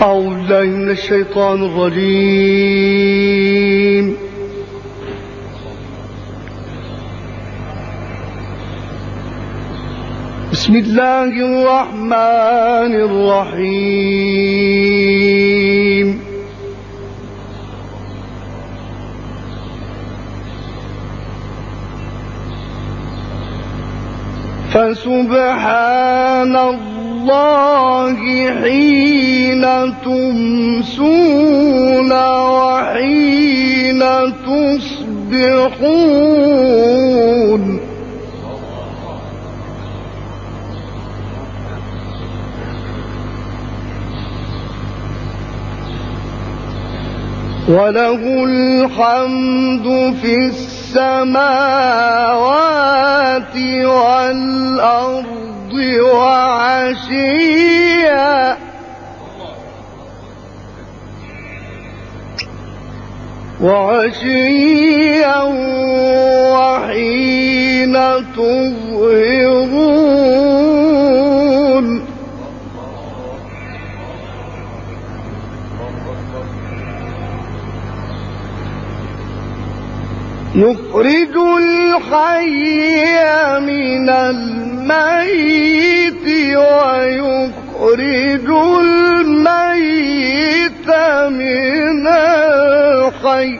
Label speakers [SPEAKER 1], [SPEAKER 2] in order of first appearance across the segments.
[SPEAKER 1] أعوذ بالله من الشيطان الرجيم. بسم الله الرحمن الرحيم. فسبحان الله حين تمسون وحين تصبحون. وله الحمد في السماوات والأرض وعشيا وحين تظهرون. يخرج الحي من الميت ويخرج الميت من الحي.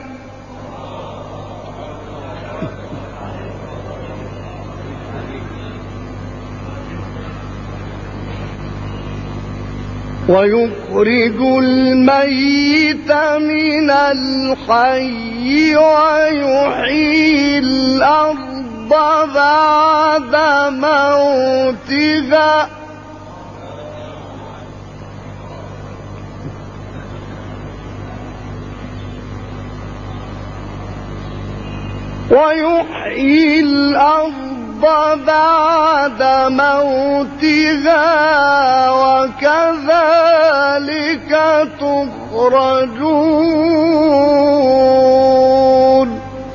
[SPEAKER 1] ويخرج الميت من الحي ويحيي الأرض بعد موتها بعد موتها وكذلك تخرجون.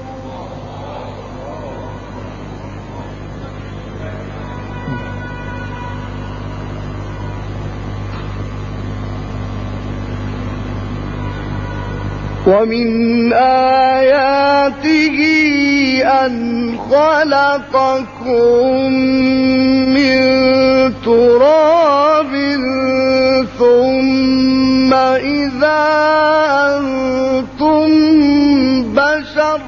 [SPEAKER 1] ومن آياته أن خلقكم من تراب ثم إذا أنتم بشر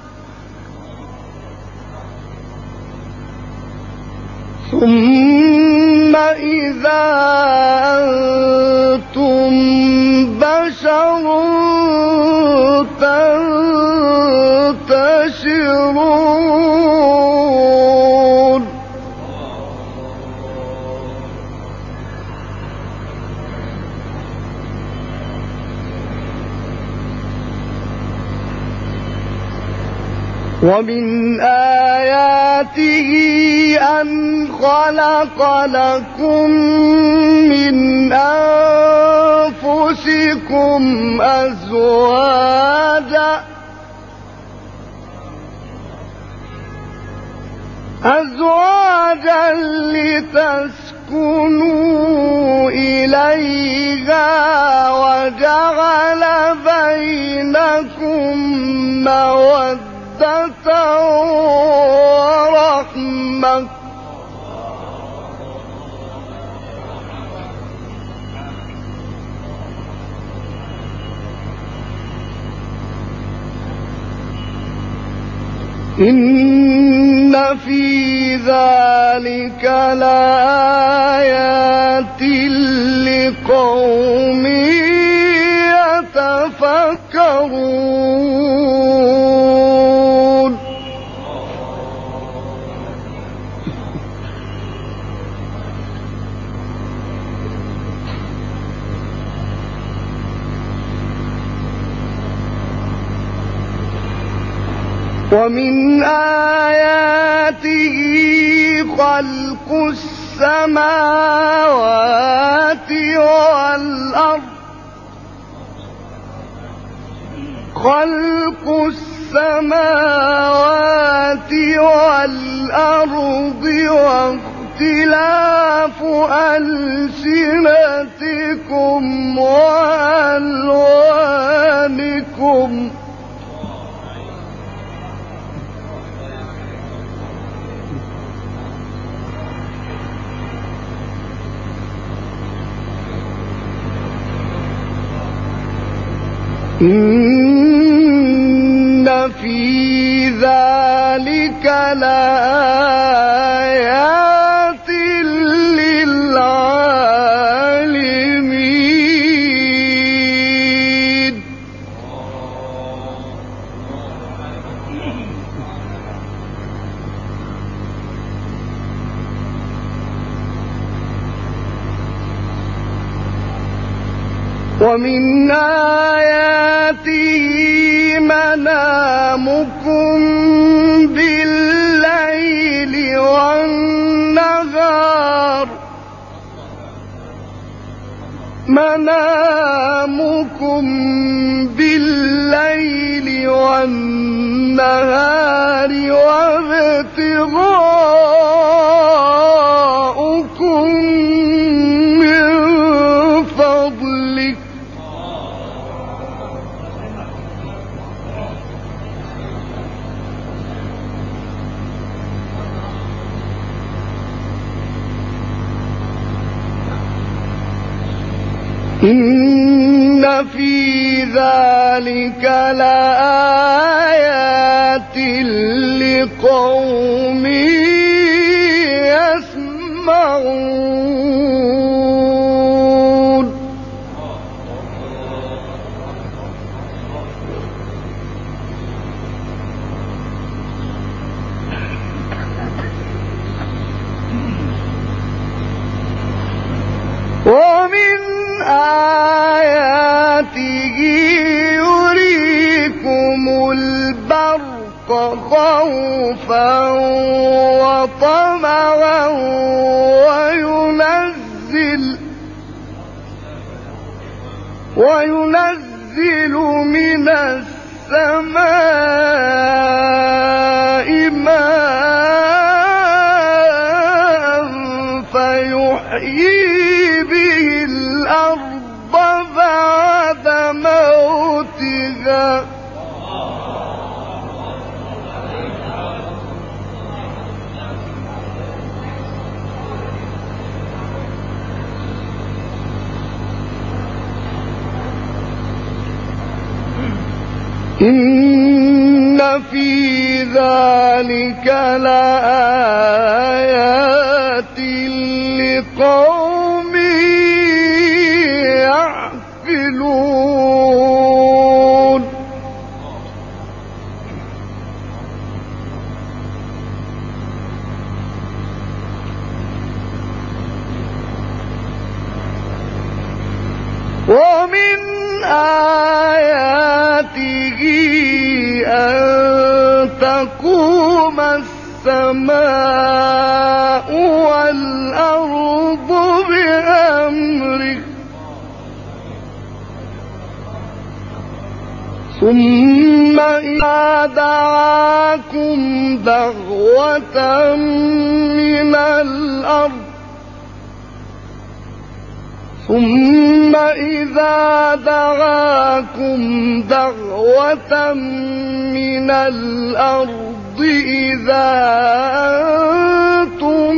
[SPEAKER 1] تنتشرون. ومن آياته أن خلق لكم من أنفسكم أزواجا لتسكنوا إليها وجعل بينكم مودة ورحمة. إن في ذلك لآيات لقوم يتفكرون. ومن آياته خلق السماوات والأرض واختلاف ألسنتكم وألوانكم إن في ذلك لآيات للعالمين ومن آياته منامكم بالليل والنهار وابتغاؤكم من فضله إن في ذلك لآيات لقوم يسمعون ومن آياته يريكم البرق خوفا وطمعا وينزل من السماء ماء فيحيي به الأرض بعد موتها إن في ذلك لآيات لقوم يعقلون ومن آياته أن تقوم السماء والأرض بأمره ثم إذا دعاكم دعوة من الأرض ثم إذا دعاكم دعوة من الأرض إذا أنتم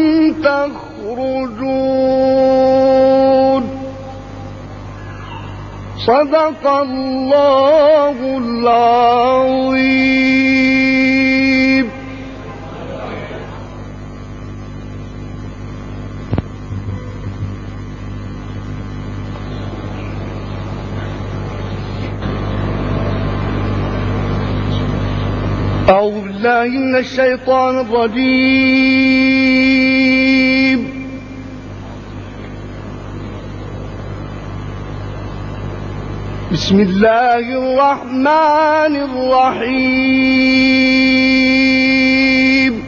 [SPEAKER 1] تخرجون صدق الله العظيم. أعوذ بالله من الشيطان الرجيم. بسم الله الرحمن الرحيم.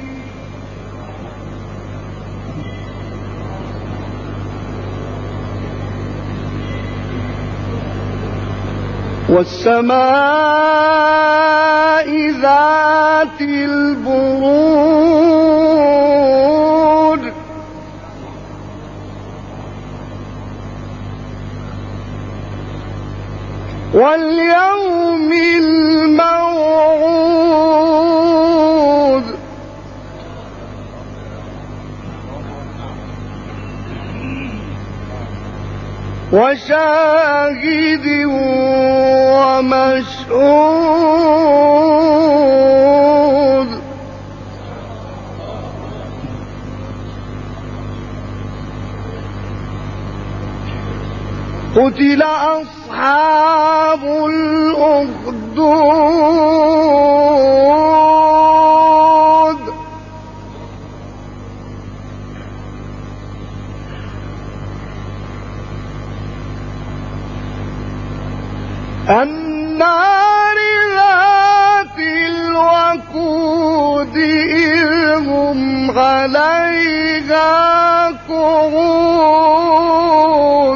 [SPEAKER 1] والسماء ذات البروج واليوم الموعود وشاهد ومشهود قتل أصحاب الأخدود النار ذات الوقود إذ هم عليها قعود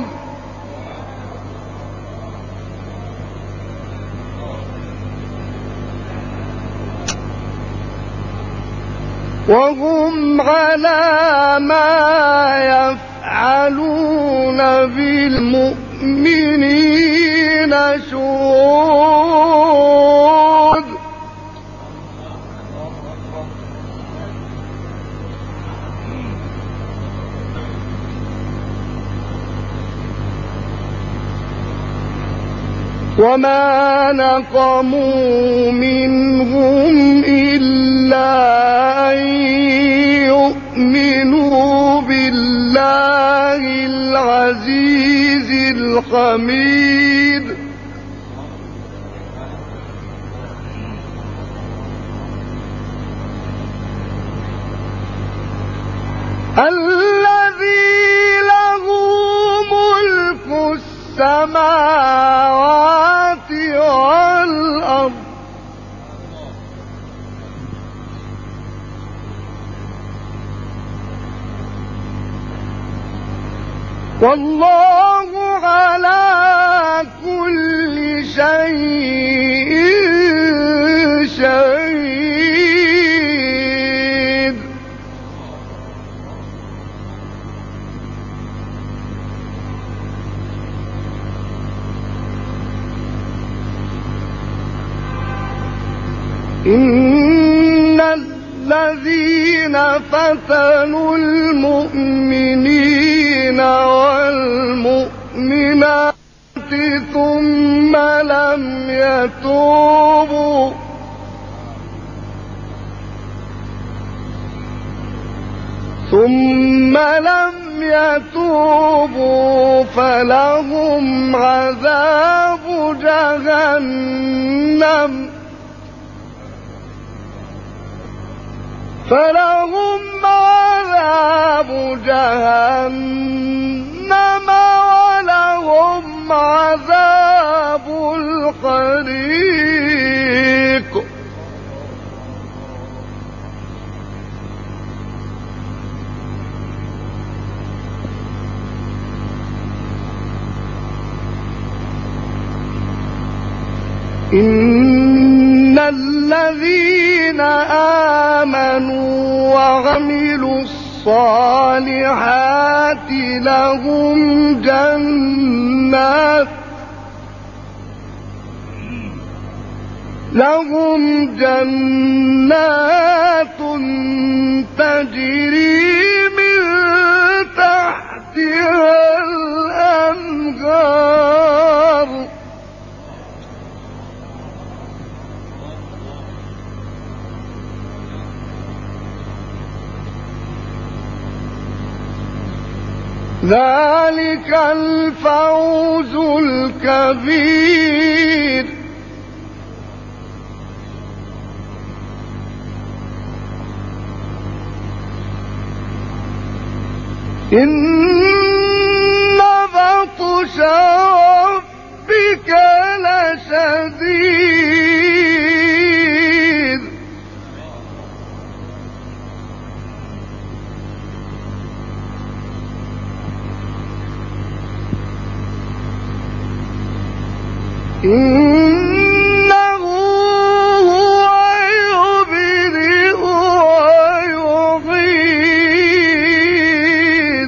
[SPEAKER 1] وهم على ما يفعلون بالمؤمنين شهود وما نقموا منهم إلا أن يؤمنوا بالله العزيز الحميد الذي له ملك السماوات والأرض والله على كل شيء شهيد إن الذين فتنوا المؤمنين والمؤمنات ثم لم يتوبوا فلهم عذاب جهنم ولهم عذاب الحريق إن الذين آمنوا وعملوا الصالحات لهم جنات تجري من تحتها الأنهار ذلك الفوز الكبير إن بطش ربك لشديد إنه هو يبدئ ويعيد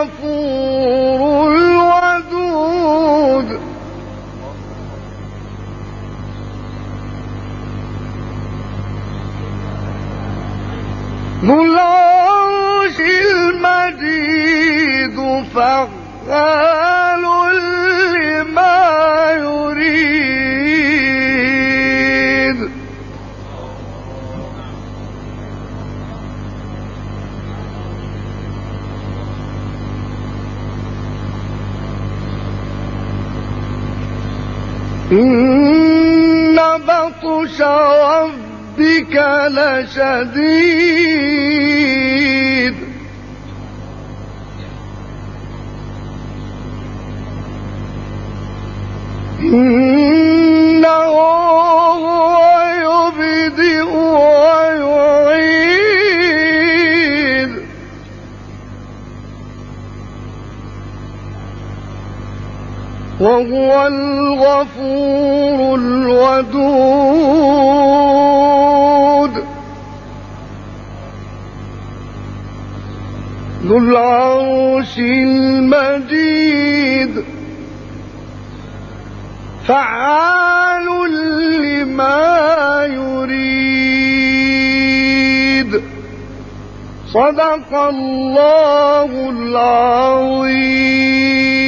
[SPEAKER 1] الغفور الودود ذو العرش المجيد فعال لما يريد إن بطش ربك لشديد إنه هو يبدئ ويعيد وهو الغفور الودود ذو العرش المجيد فعال لما يريد صدق الله العظيم.